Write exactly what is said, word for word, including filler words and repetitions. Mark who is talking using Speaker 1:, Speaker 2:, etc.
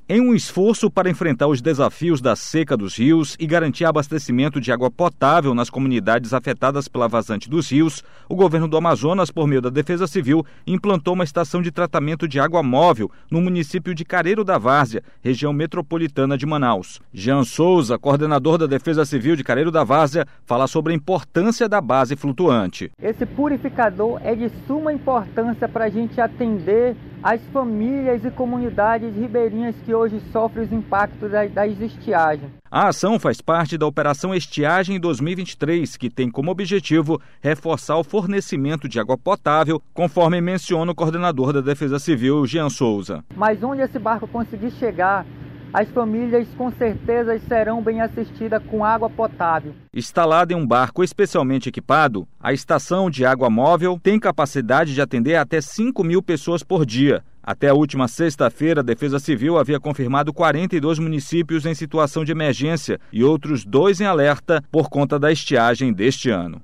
Speaker 1: Em um esforço para enfrentar os desafios da seca dos rios e garantir abastecimento de água potável nas comunidades afetadas pela vazante dos rios, o governo do Amazonas, por meio da Defesa Civil, implantou uma estação de tratamento de água móvel no município de Careiro da Várzea, região metropolitana de Manaus. Jean Souza, coordenador da Defesa Civil de Careiro da Várzea, fala sobre a importância da base flutuante.
Speaker 2: Esse purificador é de suma importância para a gente atender as famílias e comunidades ribeirinhas que hoje sofrem os impactos das estiagens.
Speaker 1: A ação faz parte da Operação Estiagem dois mil e vinte e três, que tem como objetivo reforçar o fornecimento de água potável, conforme menciona o coordenador da Defesa Civil, Jean Souza.
Speaker 2: Mas onde esse barco conseguir chegar, as famílias com certeza serão bem assistidas com água potável.
Speaker 1: Instalada em um barco especialmente equipado, a estação de água móvel tem capacidade de atender até cinco mil pessoas por dia. Até a última sexta-feira, a Defesa Civil havia confirmado quarenta e dois municípios em situação de emergência e outros dois em alerta por conta da estiagem deste ano.